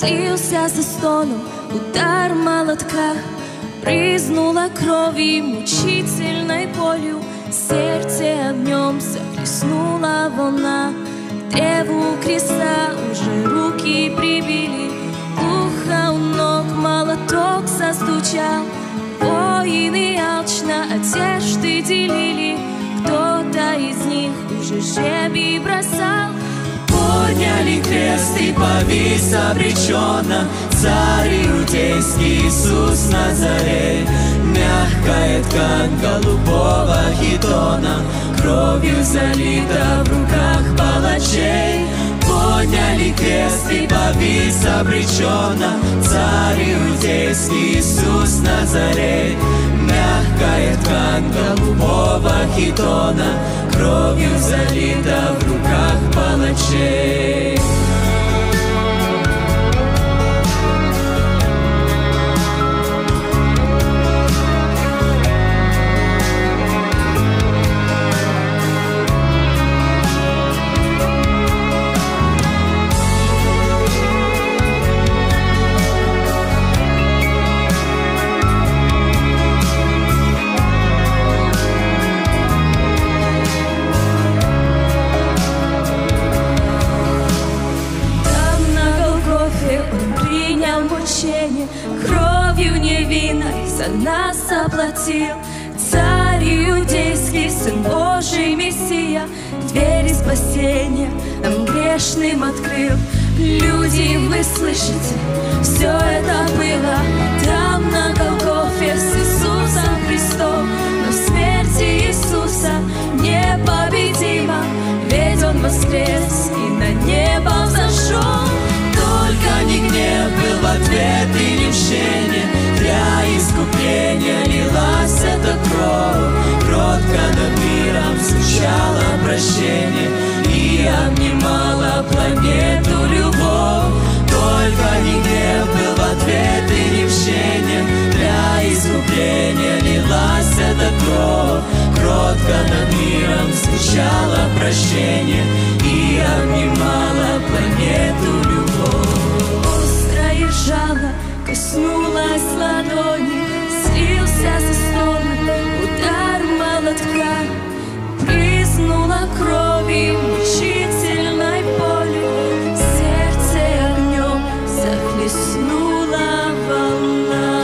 слился за стоном удар молотка, брызнула кровью мучительной болью, сердце огнем захлестнула волна. К древу креста уже руки прибили, ухо у ног молоток застучал. Воины алчно одежды делили, кто-то из них уже жребий бросал. Подняли крест и повис обреченно царь иудейский Иисус Назарей. Мягкая ткань голубого хитона кровью залита в руках палачей. Подняли крест и повис обреченно царь иудейский Иисус Назарей. Мягкая ткань голубого хитона кровью залита в руках палачей. Кровью невинной за нас заплатил царь иудейский, Сын Божий, Мессия. Двери спасения нам грешным открыл. Люди, вы слышите, все это было там на Голгофе с Иисусом Христом. Но смерть Иисуса непобедима, ведь Он воскрес и на небо взошел. Только не гнев был в ответ и не мщение, для искупления лилась эта кровь. Кротко над миром звучало прощение и обнимала планету любовь. Только не гнев был в ответ и не мщение, для искупления лилась эта кровь. Кротко над миром звучало прощение и обнимала планету любовь. Острое жало коснулась ладони, слился за стоном удар молотка, брызнула кровью мучительной боли, сердце огнем захлестнула волна.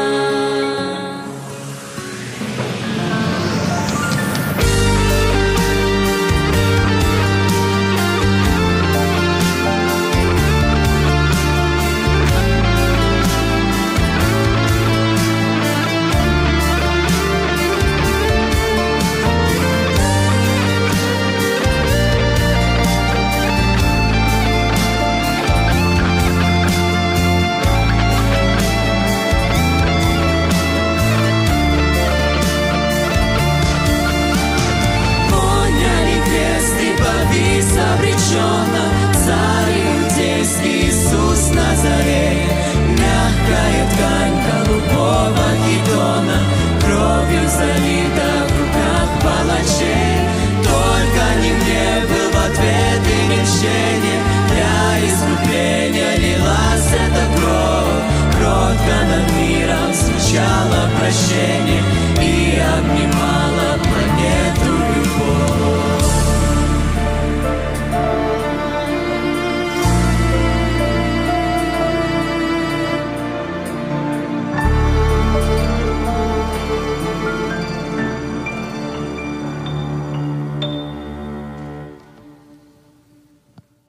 Обреченно царь иудейский Иисус Назарей. Мягкая ткань голубого хитона кровью залита в руках палачей. Только не гнев был в ответ и не мщение, для искупления лилась эта кровь. Кротко над миром звучало прощение